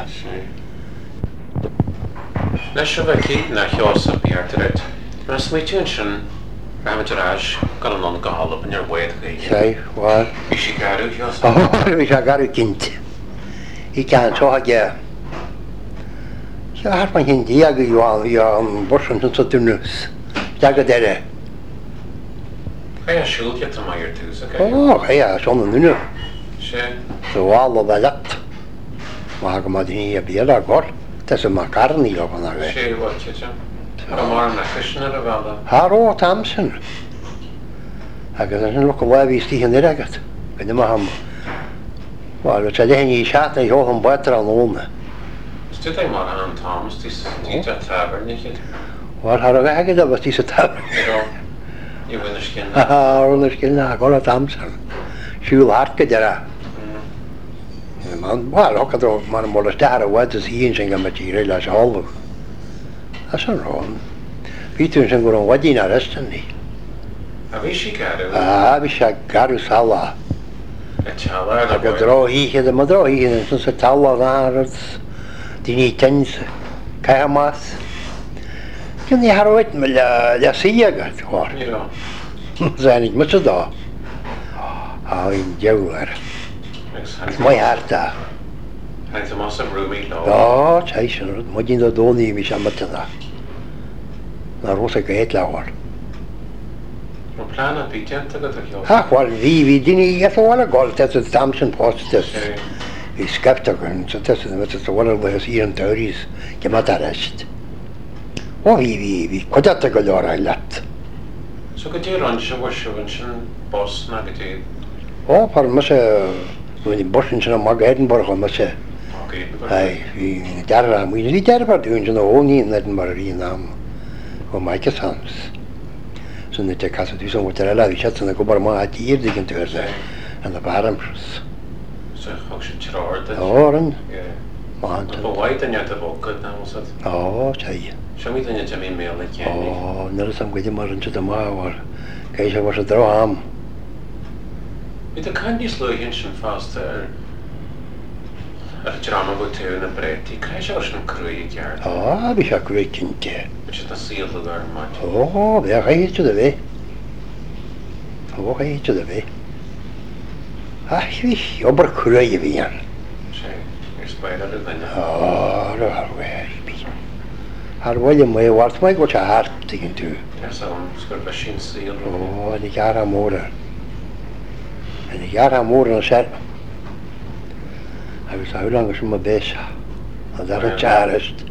Nästa vecka när jag så begär till det. Men smittensen Ramajaraj got någon gal upp in your way to Säg, vad? Ishikaru jag så. Ja, vi ska gå ut. Jag kan så att jag. Jag har man inte jag ju jag borsen så tunnus. Jag går där. Kan jag skuld jag till mig till så kan. Åh, ja, sån nu. Så Så alla var lätt. Man har man det blir där går. Det som man kan i och såna så vad tjej. Kom on, na Krishna det väl. Haro Thompson. Jag kan sen lucka vad vi stiger ner där. Men det man var det så det är ju chatta i honom bättre än hon. Stod det mal han Thomas this teacher tavern inte. Var har jag ägt det var det så där. Ja. Jag vill inte känna. Ja, hon är skillnad kolla Thompson. Skjul harke där. Man var också då man måste stära vad det är sen med i relation. Alltså ron. Vi tror sen går om vad dina resten ni. Ja, vi Ishikaru. Ah, vi ska garu sala. Jag talar Jag kan dra i det man drar i den så talla där. Det ni tens kamas. Kan ni ha rätt med la säga gott var. Ja. Sen inte mycket då. Ja, in jävlar. Mai harta. Han är massa Ruby då. Ja, tjejsen, må inte då ni vi sammatna. Na rosa gaetla var. Och planen vi tänkte att jag. Ha, var vi vi dini jag så alla galt det så Thompson postet. Vi skapte kun så det så det så var det så iron teoris. Gemata rest. Och vi vi vi kodata galora lat. Så kan det range var sjön boss när det. Och för massa men i bossen så mag Edinburgh och massa. Okej. Nej, vi där vi ni där var det ju nog ni när den var i namn. Och Mike Sams. Så när det kastar du som att alla vi chatten och bara man att ge dig inte höra. And the bottoms. Så jag ska köra det. Ja, den. Ja. Man. På white and jag tog det när så. Ja, tjej. Så vi den jag med mail igen. Ja, när det som går det mer inte det mer var. Kan jag vara så dra ham. Det kan ju slå in som fast där. Att drama på T V och brett. Det kan ju vara som krig här. Ja, vi ska kvitt inte. Det är så seal det där match. Ja, det är rätt det vi. Ó éte a bheith. A hí obair churéid a bhíon. sé ar spéile le daine. Á bhé bí. Har bhile mé bhhart mé go te hart ginn tú. Ers an sgur be sin síl Ó nig gar a móra. Nig gar a mór an sé. Agus a thulang sem a bésa. A dar an tearist.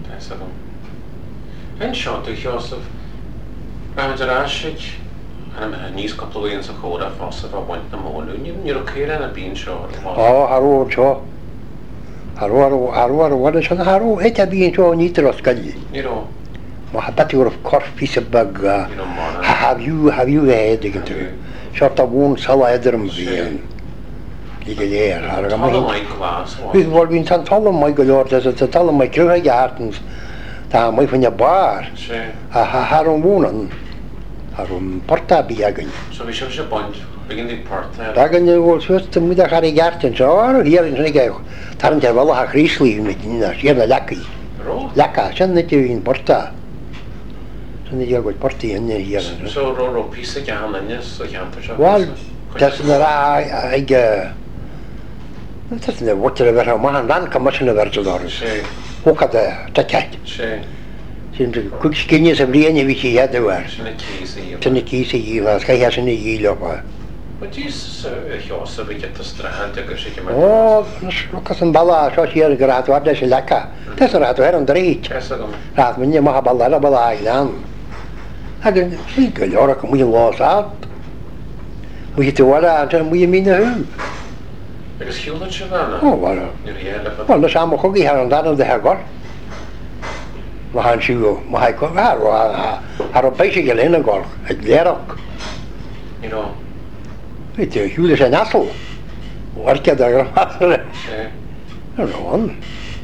En seo tú cheosamh raidir an níos coplaíonn sa chóda fása bh baint na móú, ní chéile na bíon seo. Á Harú seo. Harú Harú bhile se Harú é a bíon seo nítar os scaile. Níró Má ha batí gur corfí sa bag mána haú haú é ginn tú. Seo a bhún sala idirm bhíon. Lí go léir ar go Tála maiid glás Bhí bhil bhín tan tal mai go leir a tal mai cruútha gartans tá mai fanne bar sé. a har an bhúnan ar an portabí agan. So bhí se sé baint begin dí páirta. Dagan bhil suasta mu a char gartan seo híann sinna gaich tar an te bhil a chríslíí na dtíine siarna lecaí. Ró? Lecha sin na hín porta. Sanna dé goid portaí inne híann. So ró ró písa ceanna so cheanta seo. Bhil te rá ag na bhtar a bheit má an ran cum sin na bhirtadá. sé Hócha tá teid. sé Sin chuig cinine sa bbliana bhí sé headhhar. sinna cíí. Tanna cí sa díomh cai sinna díileá. Ba dís cheosa bhí get strahananta go sé Ó Lucas an balla seo siar go ráhhar lei sé lecha. Tás rá ar an dréit. go Rá minne má ball a ball áán. Hagan sí go leora go muon láá. Mu tú bhile an mu mína thuú. agus hiúla se bhena. Ó bhil Níor héile Well le sam chugaí ar an dan de heagá. Má han siú má ha chu ar an béise go léna gáil ag léireach. Níró Bhí tú hiúla sé nasal. Bhharcead a gur sé. Arán.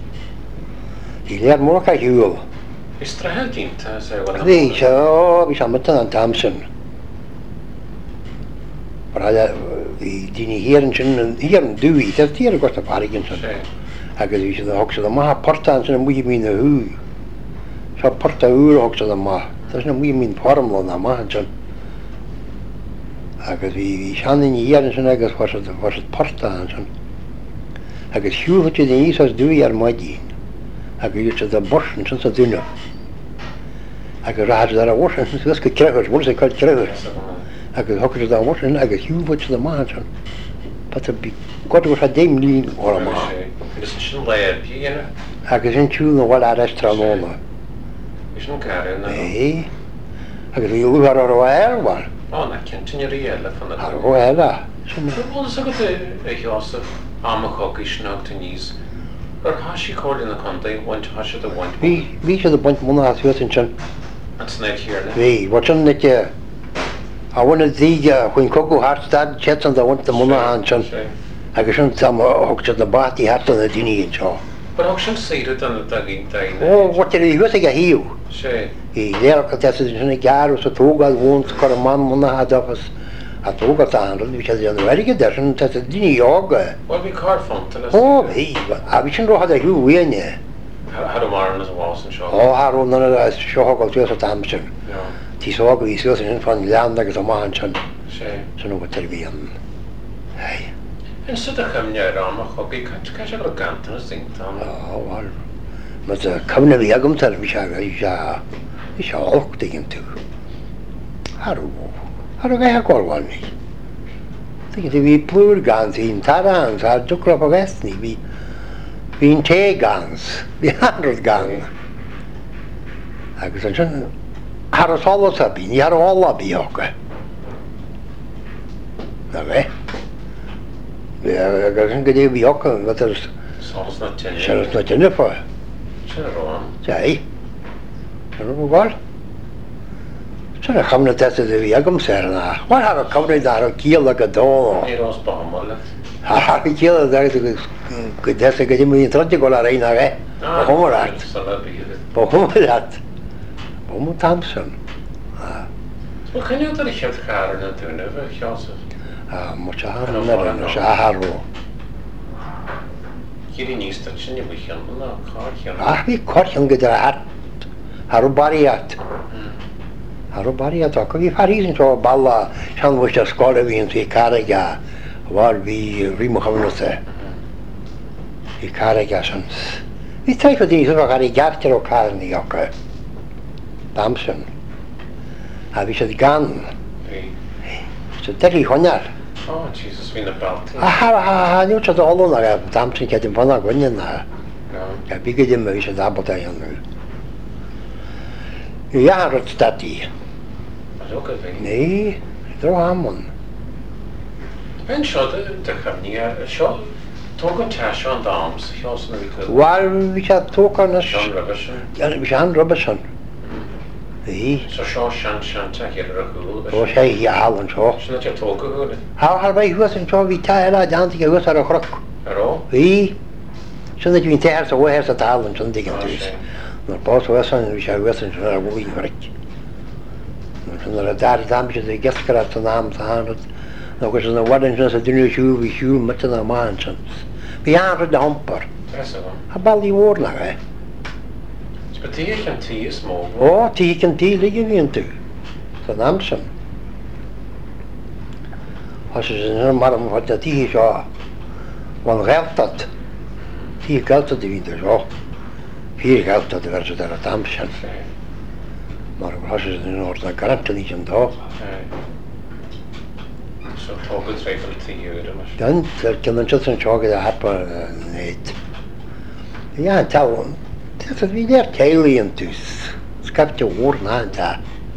Í léir mórcha hiúil. Is strahananta sé bhil. Bhí seo bhí samtan an Tamsin. Í daoine hhéann sin híar an dúí, tá tíar go a parigin san. sé. Agus bhí sé thugsa a maitha portán sinna mu mí na hú. Seo porta úr thugsa a maith. Tás na mu mín formla na maithan sin. Agus bhí seanan dhéann sin agus was portán sin. Agus siúhaite den níos as dúí ar maidín. Agus dúte a borsan sin sa dúine. Agus ráid ar a bhsin gus go creair, bhil sé chuid creair. Agus thugur a bhsin agus hiúhaite a maithan sin. Pat bí go go a déim lín ó a maith. Is sin léir píana. Agus in túú na bhil a restauránna. Is an cairna. É agus bhí luhar ar bhhar Á na cintin réile fan ar bhile. bhil go é cheosa amachcha isnáta níos. Ar hasí cóir na chunta bhaint hasise a bhaint. Bhí bhí sé a buint mna thuúin sin. An snéid chéarna. Bhí bhar sin nite a bhna díide chuin coú hartstad che an a bhaint mna an sin agus sin tam thugte na batí hartta na daíon seo. Ba thug sin saoad an daginn daine. Ó bhte í thuúta a híú. sé. Í léar te sinna gearú sa tógáil bhún chu man mna adafas a tógad an bhí sé an bhige de sin te daine ága. Bhil bhí carfanta. Ó bhí a bhí sin roiad a hiúhhaine. Har mar an bhásan seo. Áthú na seoáil tú a tamsin. Tí ága í suas in fan lean agus a máhan sin sé. san go telebíon. En si a chumne amach chobí cai se go gantan a singtán. Áhil me a cumna bhí agam tar bhí se se i se ácht gin tú. Harú Har a bheith aáháil mí. Tá bhí plúr gans hín tar ans a dura a vestní hí hín té gans, hí hanrad gang. Agus an sin har atála a bín, ar ála bí ága. Na bheith? agus an go dé bhí ácha Sálas na tinine. se na tinine fá. Sin rán. Sé bháil? Se a chamna te a bhí agam séna. Bhail har a camnaid ar an cíal a go dá. Ní rás bámala. Har cíal go de go dí mí trote go a réine bheith. Homarát. Ba homarát. Bú Tamsin. Ba chinne ar i chead char na dúna bheith cheasa. Mu se se aharú. Cíí níos sinne bhuian na cáchan. A bhí corchan go ar Har baríat. Har bari at go vi Paris to balla sean was a scola vi in Carga war vi rimo hamnose i Carga san vi trai for di so gar i garter o carni ok Damson ha vi sed gan so teki honar Oh, Jesus, fi'n y belt. a ha ha ni to all na Damson ke din bona gonnen na No. ja bige dem vi sed abota yan nu ja rot stati Mas ook een nee dro hamon En sio, dy chymni, sio, tog yn ta Sean Dams, sio sy'n ei cwyd. war vi sa tokarnas Sean Robertson. ja vi Sean Robertson nee So sio Sean Shanta gyda'r y hwyl. o sei ja halen so Sy'n ydy o tog o hwyl. ha har bai hus en so vi ta era dant ke hus ar krok Ar ôl? vi så det vi inte är så vad är så talen som det kan Ah, du sí. när på så sen vi ska hus en så där vi vrek men så där där dam så det gaskara så nam så han något så vad den så det nu ju vi ju med den man så vi har det hompar Det er så. ha balli ordna eh Så det er ikke en tio små. Å, tiken tid ligger vi inte. Så namsen. Och så sen mar man hade tio så. Man rättat. Tio galt det inte så. Fyra galt det var så där namsen. Mar har så den ordna garanten i som då. Så tog ut tre för tio euro. Den där kan man just en tag det här på net. Ja, tal. Det är vi där Italian tus. Skapte ordna inte.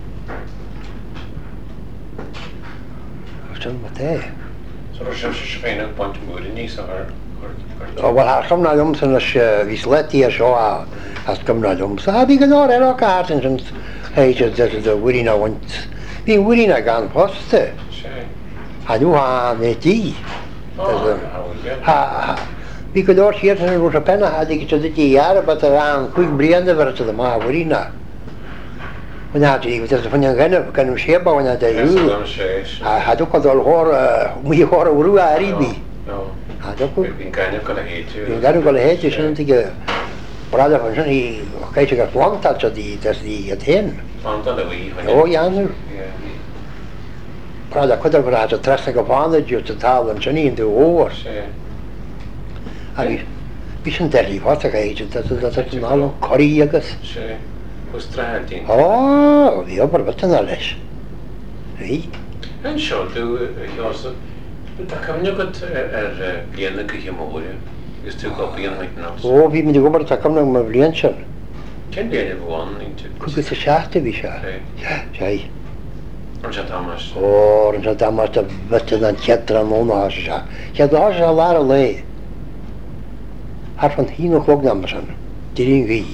Vad som det? Så då känns det svårt att point moden i så här. Och vad har som när de sen att vi slätt i så att komma de så har vi går det och karten som hej så det det vill inte want. Vi vill inte gå poste. Tjej. Han ju har med dig. Ja, Ha vi kunde också göra en rosa penna hade inte det i år bara ran quick brände var det ma vorina. Och när det gick så från en gärna kan du se bara när det ju. Ha hade också då hor mycket hor oro är i bi. Ja. Hade också Vi kan ju kunna hit ju. det där går det helt så inte brada från sån i kanske kan planta så det det det att hen. Fanta det vi. Ja ja nu. Ja. Brada kunde gå att trassa gå på andra ju till talen så ni inte år. Tjej. Abi vi sen där i vad ska jag inte så det så någon koriagas. Tjej. Hos trädin. Ja, vi har bara varit alldeles. Nej. En så du jag så det kan ju gott är bjänne ke mor. Just du går bjänne med något. Och vi med det går bara ta komma med blianchen. Kan det ju vara inte. Kuke så schatte vi så. Ja, säg. Och så Thomas. Och den så där måste vet den kättra någon har så. Jag då har så lära le. Har från hin och låg namn sen. Det är vi.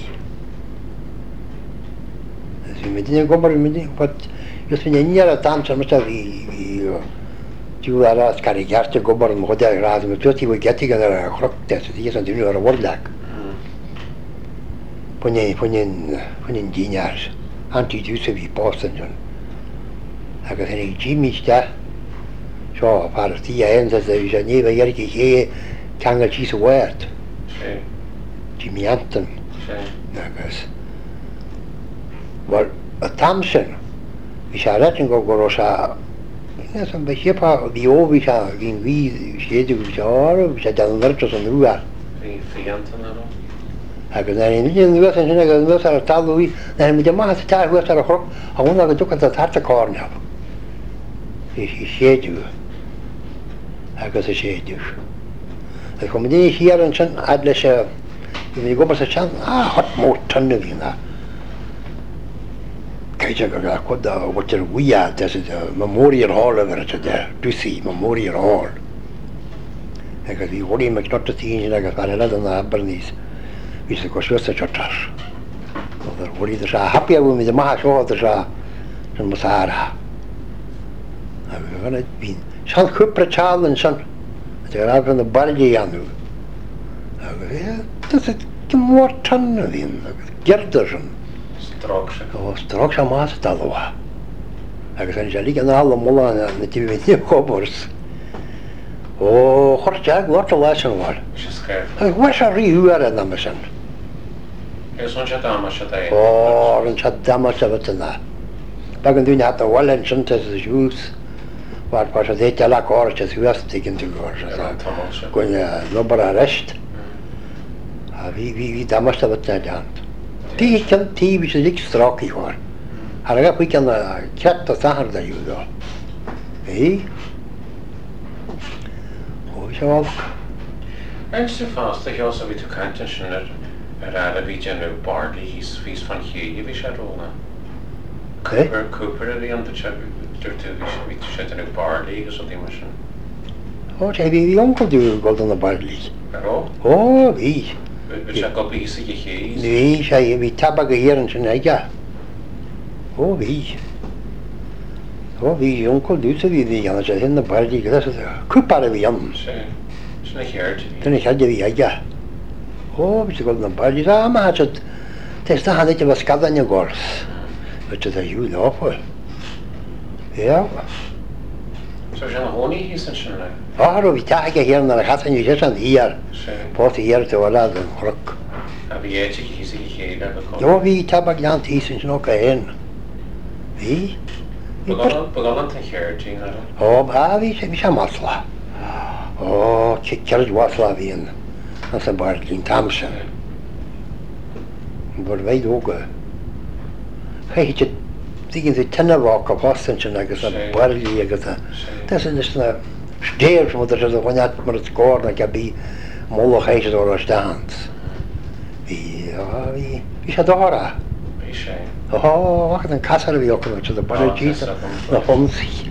Så med det går bara med det vad just när ni är tant så måste vi vi ju är att kan jag inte gå bara med det rätt med det vi get igen där kropp det så det är så det nu är vårdag. På nej på nej på nej dinar. Anti du så vi Boston. Jag kan säga Jimmy sta. Så för det är ändå det är ju vad jag inte kan jag inte så word. Tjej. Jimmy Anton. Tjej. Nagas. Var Thompson. Vi ska rätt gå gå och så ja som vi köpa vi och vi ska in vi skedde vi ska vi ska den vart som nu är. Vi fianten då. Jag kan säga ni nu vet sen jag vet att ta vi när vi demar att ta hur ska kropp har hon något att ta ta korn ja. Vi skedde. Jag kan säga skedde. Jag kommer det här en sån alldeles vi går bara så chan ah hot mot tanne vi na. Kanske jag kan koda vad det vi är det är memorial hall över det där. Du ser memorial hall. Jag kan vi håller med knott att in jag kan alla den där Bernice. Vi ska gå så så chatar. Och där håller det så happy av med det mah så det så som Sara. Jag vill inte bin. Själv kupra challenge sån. Det är från det barge igen nu. Det är inte mort tanne vin. Gerdersen. Strax. Och strax har man sett då. Jag kan säga lika när alla målarna med T V covers. Och har jag låt det läsa var. Så skrev. Jag var så rihur den där sen. Är sån chatta Thomas chatta. Och den chatta Thomas vet den. Bagan dún hat a wallen sinnta a jús war pas a dé teach áirte thuas teginn tú go gon lobar a reist a bhí hí damasta wat na deant. Tí cean tí bhí sé lig stráí chuir. Har a bhui an ceat a sahar a dúá. Hí ó se bhá. Ein sé fásta he a ví tú caiinte sin ar ar a bhí genú barlí hís fís fan chií bhí sé róna. Cooper Cooper a bhí an dúir tú ví tú sé anú barlí agus dí mar sin. Ó sé bhí hí oncle dú go an na barlí. Aró? Ó bhí. Bhí sé go bísa i chéís? Bhí sé bhí tab a go héann sin aige. Ó bhí. Ó bhí oncle dú sa bhí bhí anna sé hin na barlí go cúpar a bhí an. sé sinna chéirt. Duna cheide bhí aige. Ó bhí sé go na barlí a má hat Tás na hanna bh scadanne gors. But a dú láfuil. Ja. So sin na hónaí hí san sin le? Áú bhí teige héann a chatanú sé an íar sé póta héar tú lá an chroc. a bhí éite hísa i chéile go Jo bhí tabak lean tí sin nó a hen. Bhí? Bagan an chéirtí na Ó a bhí sé bhí sé masla. Ó cead wasla bhíon an sa bar lín tamsin. Bur bhéid óga. Chaite tíginn tú tennehrá go bhostan sin agus a barlí agus a Tás in is na stéir mu a bhaine mar a scór na bí móla chéise ó a stand. Bhí bhí bhí sé dóra. bhí sé. Ó an casar bhí ochna a bartí na fomsaí.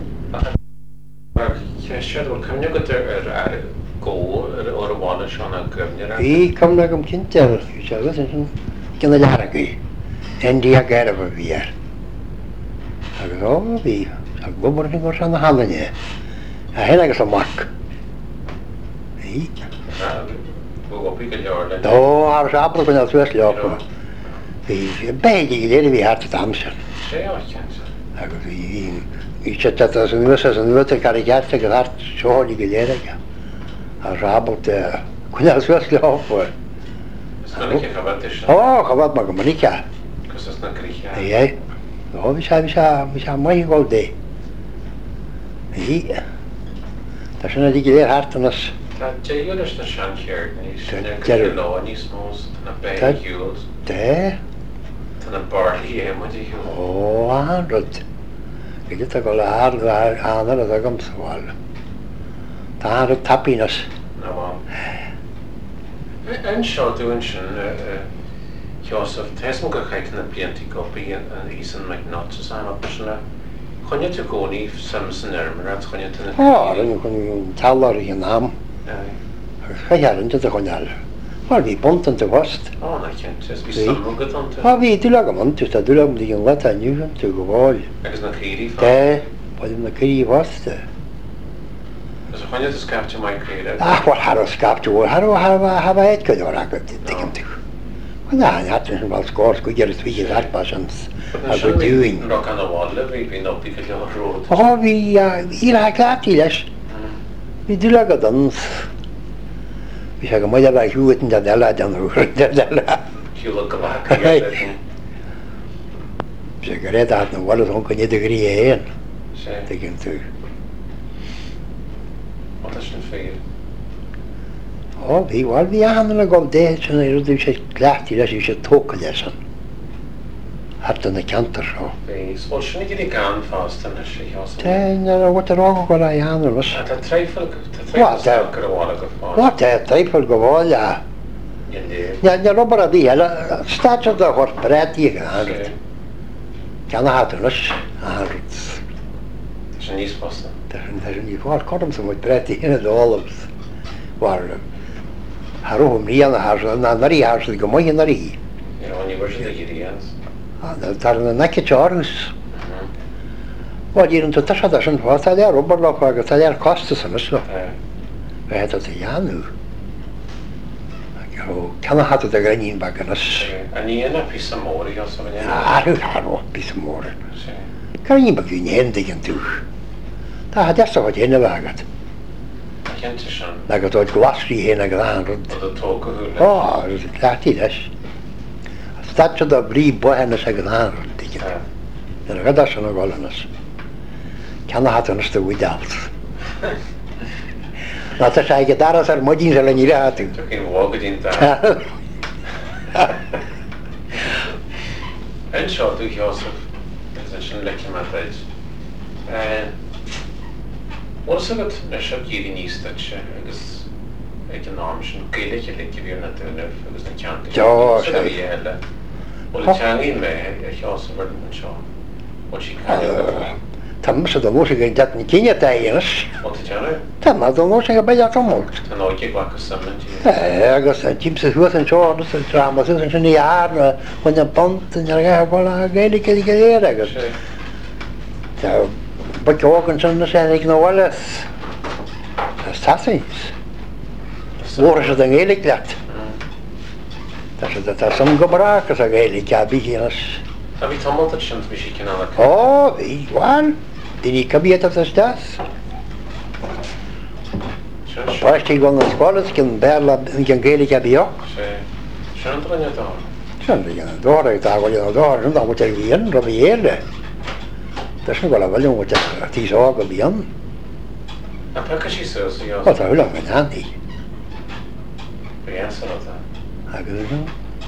Séúil cumne go ar ar ggó ar ó bhána seánna gomne. Bhí cum le gom cinnte hí sé sin cinna leharagaí. Endí a gaiir a bhí ar. Agus ó bhí a gobar go san na hálaine. A hen agus amach. Bhí? Bhí go leor le. Dó ar sabra chun suas leapa. Bhí béidir léir bhí hart amsin. sé ácean. Agus bhí hí sé an nuas an nuta carigeasta go hart seáí go léireige. A sabalt chun suas leapa. Ó chabhad mar go manica. Cos na gríthe. É ó bhí sé bhí bhí sé mai gáil dé. Hí Tá sinna dí léir hartanas Tá déúir na sean chéir Deir- lá níos mós na Tá- béúil dé tá na barlí é mu hiú. ó anrad. Go go le anar a agam sáil. Tá an tapínas. Na bhá. An seo dúin sin Joseph Tees go chaith na bliantí gopaí an ísan meid not san sinna chunne tú gcónaí sam san ermar a chunne Á chun talar í an nám chahearan a chuneal. Mar bhí bontan a bhost. á na ceint bhí Sí. sam go ananta Á bhí tú le go man tú a dúlam dí an le a nniuhan tú go bháil. agus na chéirí Dé bhim na curí bhosta. Gus chunne is capte mai chéile. Ahhar har skapú har ha éit go agad tegin tú. Na hat sin bhil scór go gur tví harpasans a go dúing. Ro an bháile bhí bhí nóí go leród. Á bhí í chlátí leis. Bhí dú agad ans. Bhí se go mu a bheith hiúin de deile an deile. Hiúla go Right. sé go réad na bhil an go iad arí éon sé tegin tú. sin féir. Ó bhí bhil bhí anna le gáil dé sinna ruú sé chlátí leis sé tóca leisan. Hat na cantar seo. Bhil sinna gur gan fástan na sé Té bhta rá go a anna was. Tá treifil What, uh, gur bhála go fá. Lá é taipil go bháil a. Ne robar a dí heile sta a chuir bretíí an ceanna hátarnas an sin níos posta. ní bháil chom sa mu bretí ina dólams war Harúm íana na narí há go maion narí. ní bhar sin guríans. Tar na neice teárgus. Bá íann tú tá sin fá le robar le agus tá ar costa san is le bheit a dheanú. Ceanna hat a ganín baganas. A níana pí mórí Áú há bí mór. Carín ba bhín héndigin tú. Tá ha deasta chuid héna bhagad. Cinnte sin Le go dóid glasí héna go anrad. tócaú Á leatí leis. Sta a brí buhanna se go anrad. Yn gada sy'n o golynas. Canna hat yn ystod wydalt. Na ta sai gydaras ar modin sy'n yn ira atw. Dwi'n chi'n wog ydyn da. Yn sio, dwi'n Iosef, yn sy'n lecio ma dweud. Oes ydych nes ydych gyd i ni styd se, agos ag yn am sy'n geilig i licio fi yn adynaf, agos na ciant. Jo, sy'n fi hele. Wel, y tiang i'n me, eich Iosef ar yn sio. Wel, sy'n cael ei Tam sydd o'n mwysig yn dat ni cynnig da ynys. Wel, ti tiang ei? Tam sydd o'n mwysig yn baiad o mwlt. Yn oed i'w gwag o symud ti. E, agos tím sydd hwyd yn sio, nes yn drama sydd yn sy'n ei ar, hwn yn bont yn yr gael bol a geilig geilig geilig agos. Ta, bod gog yn sy'n sy'n eich nôl ys. Ys tasys. Wr sydd yn geilig dat. Ta sydd yn tasym gymrag ys a geilig gabi ynys. Ta fi tomol dyd sy'n fi si cynnal ac. O, fi, wan. Dyn ni cybiad at ysdas. Pas ti gwan yn sgwalad gyn berla yn gyn geilig gabi o. Sy'n yn drwy'n ydw? Sy'n gyn yn dor ag dagol yn dor. Sy'n dod ar fian, rob i ele. Da sy'n gwala fel yw'n wyt ar tis o ag o bian. A pa cys i sy'n sy'n O, ta hwla yn handi. Be answer o ta? Ag ydw.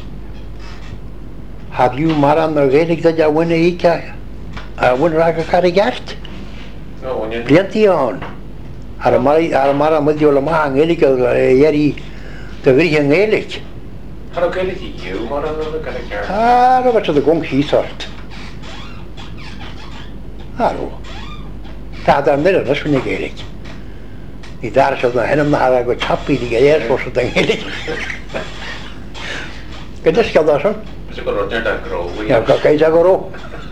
Have you maran o'r geilig da ja wyna i ca? A wyna rhaid o cari gart? No, wyn i'n... Blianti o'n. Ar y mara myddi o'r maha ang geilig o'r ieri dy gri ang geilig. Har o gael i yw mor an o'r gael i gar? Ah, no, fath o gong chi sort. Ah, no. Ta dar nid yn ysgrifennu geilig. I dar sydd na hennam na harag o chapi di gael os oedd yn geilig. Gydys gael da sy'n? Bys yw'n rodnir da gro? Ja, gael ag o ro.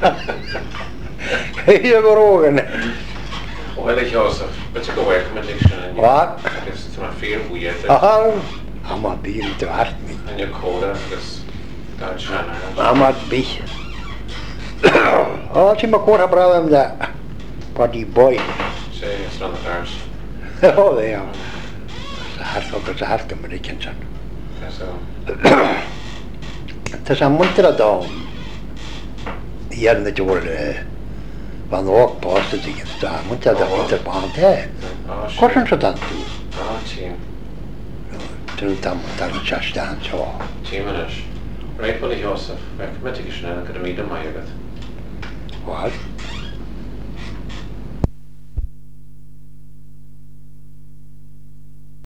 Gael ag o ro gan. O hel eich Iosef, bys yw'n gwek yn mynd sy'n yn Wat? Agos ti'n ffyr wyed. Aha. Ama bir i dy hart mi. Yn yw cora, agos gael sian. Ama bi. O, ti'n ma cwra braf am da. Body boy. Se, ysran y dars. O, dde iawn. Sa hart o gos hart yn mynd i cynsan. So, Tas am mwyntir a dawn. I ar yn y dŵr fan og post ydy gyda da. Mwyntir a dawn mwyntir bant e. o, Korsan so dan tu. O, tîm. Dyn nhw'n tam dar yn sias dan so. Tîm yn ys. Reit, wel i Iosef, fec, mae ti gysyn yn gyda mi dy mai agad. Wat?